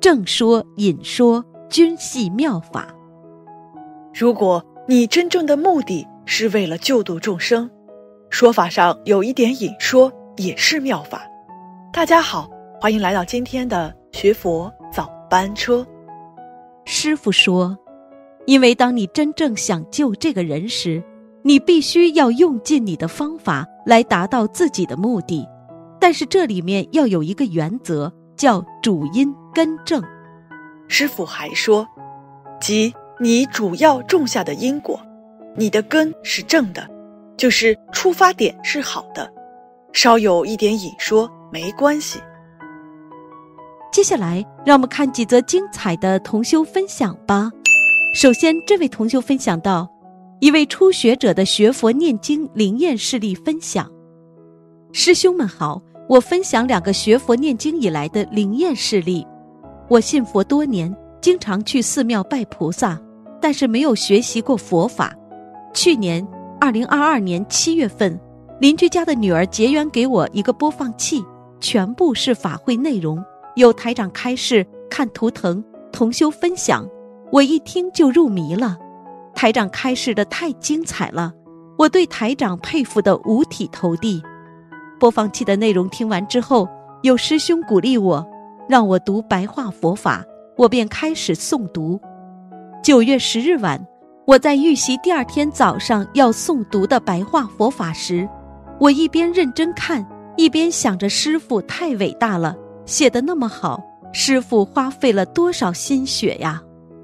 正说隐说均系妙法。 如果你真正的目的是为了救度众生，说法上有一点隐说也是妙法。大家好，欢迎来到今天的学佛早班车。 师父说，因为当你真正想救这个人时，你必须要用尽你的方法来达到自己的目的，但是这里面要有一个原则，叫主因根正。 师父还说，即你主要种下的因果，你的根是正的，就是出发点是好的，稍有一点隐说没关系。 接下来让我们看几则精彩的同修分享吧。首先，这位同修分享到一位初学者的学佛念经灵验事例分享。师兄们好，我分享2个学佛念经以来的灵验事例。我信佛多年，经常去寺庙拜菩萨，但是没有学习过佛法。去年2022年7月份，邻居家的女儿结缘给我一个播放器，全部是法会内容，有台长开示、看图腾、同修分享，我一听就入迷了。台长开示的太精彩了，我对台长佩服得五体投地。播放器的内容听完之后，有师兄鼓励我，让我读白话佛法，我便开始诵读。9月10日晚，我在预习第2天早上要诵读的白话佛法时，我一边认真看，一边想着师父太伟大了，写得那么好，师父花费了多少心血呀。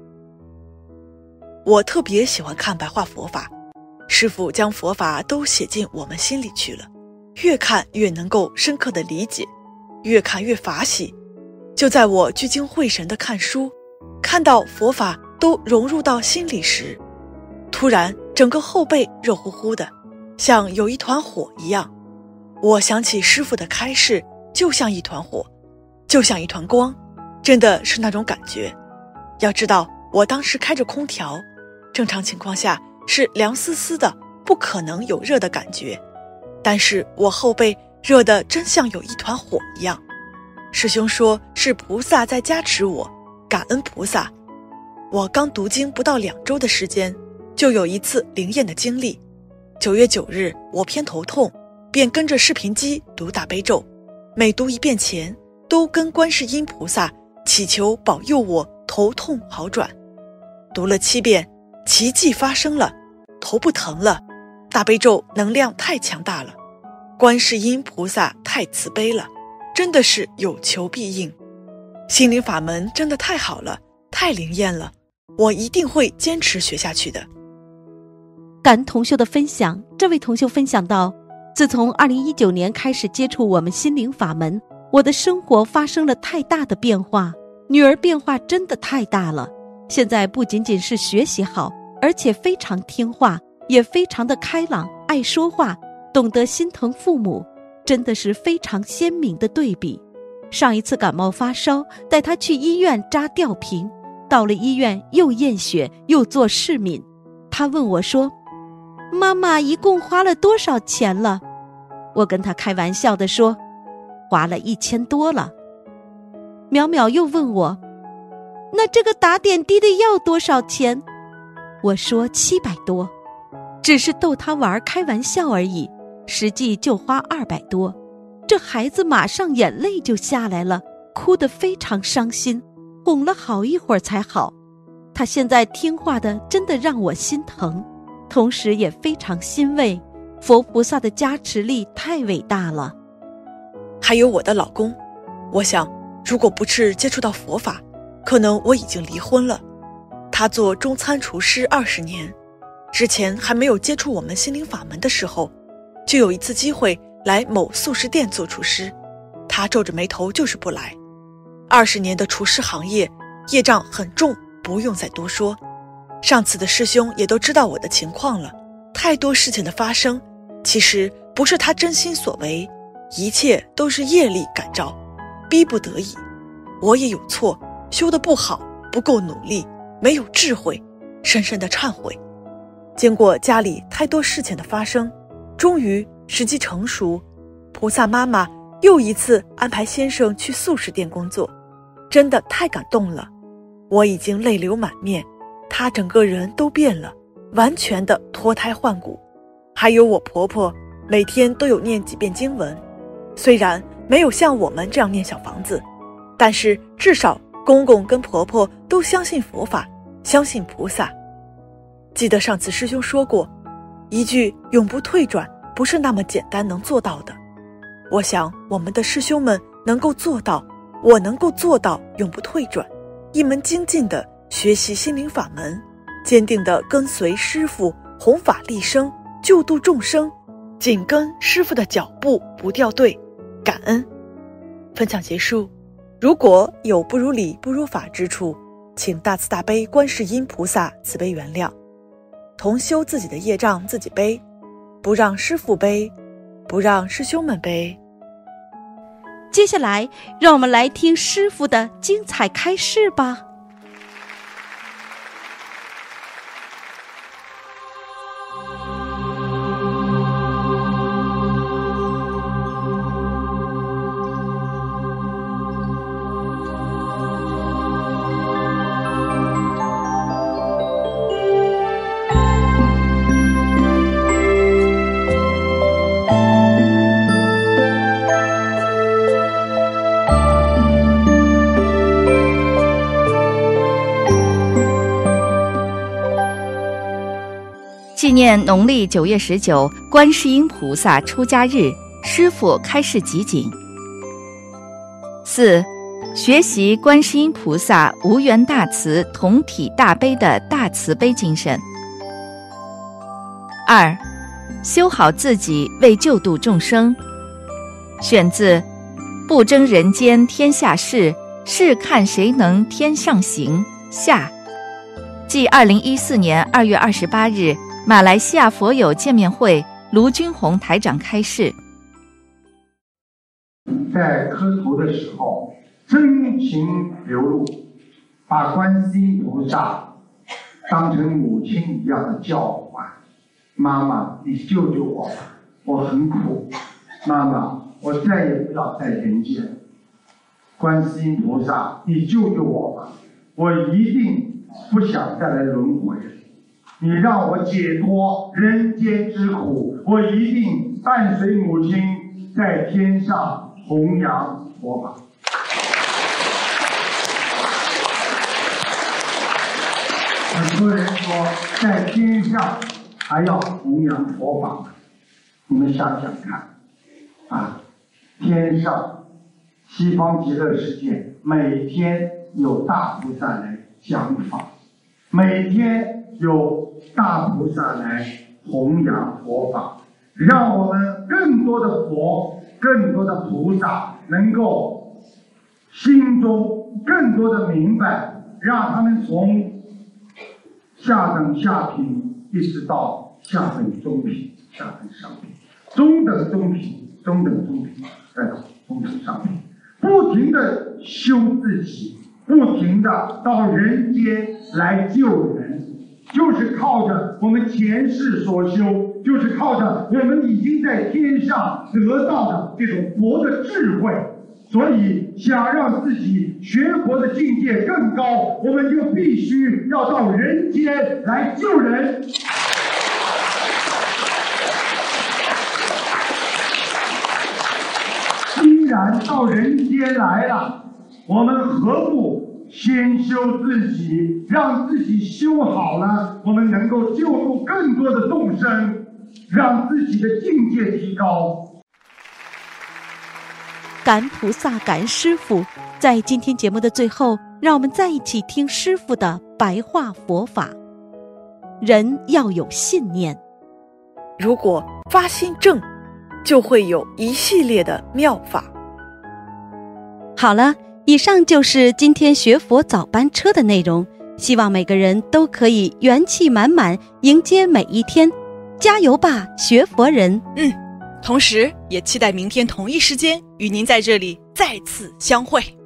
我特别喜欢看白话佛法，师父将佛法都写进我们心里去了，越看越能够深刻的理解，越看越法喜。就在我聚精会神的看书，看到佛法都融入到心里时，突然整个后背热乎乎的，像有一团火一样。我想起师父的开示，就像一团火，就像一团光，真的是那种感觉。要知道我当时开着空调，正常情况下是凉丝丝的，不可能有热的感觉，但是我后背热得真像有一团火一样。师兄说是菩萨在加持我，感恩菩萨。我刚读经不到2周的时间，就有一次灵验的经历。9月9日我偏头痛，便跟着视频机读大悲咒，每读一遍前都跟观世音菩萨祈求保佑我头痛好转。读了7遍，奇迹发生了，头不疼了。大悲咒能量太强大了，观世音菩萨太慈悲了，真的是有求必应。心灵法门真的太好了，太灵验了，我一定会坚持学下去的。 感恩同修的分享。这位同修分享到，自从2019年开始接触我们心灵法门，我的生活发生了太大的变化，女儿变化真的太大了。现在不仅仅是学习好，而且非常听话，也非常的开朗，爱说话，懂得心疼父母，真的是非常鲜明的对比。上一次感冒发烧，带她去医院扎吊瓶，到了医院又验血又做试敏，她问我说，妈妈一共花了多少钱了？我跟她开玩笑地说，花了1000多了。淼淼又问我，那这个打点滴的药多少钱？我说700多，只是逗她玩开玩笑而已，实际就花200多。这孩子马上眼泪就下来了，哭得非常伤心，哄了好一会儿才好。他现在听话的真的让我心疼，同时也非常欣慰，佛菩萨的加持力太伟大了。 还有我的老公，我想如果不是接触到佛法，可能我已经离婚了。他做中餐厨师20年，之前还没有接触我们心灵法门的时候，就有一次机会来某素食店做厨师，他皱着眉头就是不来。20年的厨师行业，业障很重，不用再多说。上次的师兄也都知道我的情况了，太多事情的发生，其实不是他真心所为，一切都是业力感召，逼不得已。我也有错，修得不好，不够努力，没有智慧，深深的忏悔。经过家里太多事情的发生，终于时机成熟，菩萨妈妈又一次安排先生去素食店工作。 真的太感动了，我已经泪流满面，她整个人都变了，完全的脱胎换骨。还有我婆婆，每天都有念几遍经文，虽然没有像我们这样念小房子，但是至少公公跟婆婆都相信佛法，相信菩萨。记得上次师兄说过，一句永不退转不是那么简单能做到的。我想我们的师兄们能够做到，我能够做到永不退转，一门精进的学习心灵法门，坚定的跟随师父弘法利生，救度众生，紧跟师父的脚步不掉队，感恩。分享结束，如果有不如理不如法之处，请大慈大悲观世音菩萨慈悲原谅。同修自己的业障自己背，不让师父背，不让师兄们背。 接下来让我们来听师父的精彩开示吧。 纪念农历9月19观世音菩萨出家日，师父开示集锦。4. 学习观世音菩萨无缘大慈同体大悲的大慈悲精神。2. 修好自己为救度众生。选自不争人间天下事，试看谁能天上行下，即2014年2月28日马来西亚佛友见面会卢军宏台长开示。 在磕头的时候真情流露，把观世音菩萨当成母亲一样的叫唤，妈妈你救救我吧，我很苦，妈妈我再也不要在人间，观世音菩萨你救救我吧，我一定不想再来轮回，你让我解脱人间之苦，我一定伴随母亲在天上弘扬佛法。很多人说在天上还要弘扬佛法，你们想想看啊，天上西方极乐世界每天有大菩萨来讲法，每天有大菩萨来弘扬佛法，让我们更多的佛，更多的菩萨能够心中更多的明白，让他们从下等下品一直到下等中品，下等上品，中等中品，中等中品，再到中等上品，不停的修自己，不停的到人间来救人，就是靠着我们前世所修，就是靠着我们已经在天上得到的这种佛的智慧。所以想让自己学佛的境界更高，我们就必须要到人间来救人。既然到人间来了，我们何不先修自己，让自己修好了，我们能够救助更多的众生，让自己的境界提高。 感恩菩萨，感恩师父。在今天节目的最后，让我们再一起听师父的白话佛法。人要有信念， 如果发心正，就会有一系列的妙法。 好了，以上就是今天学佛早班车的内容，希望每个人都可以元气满满迎接每一天，加油吧，学佛人！ 同时也期待明天同一时间与您在这里再次相会。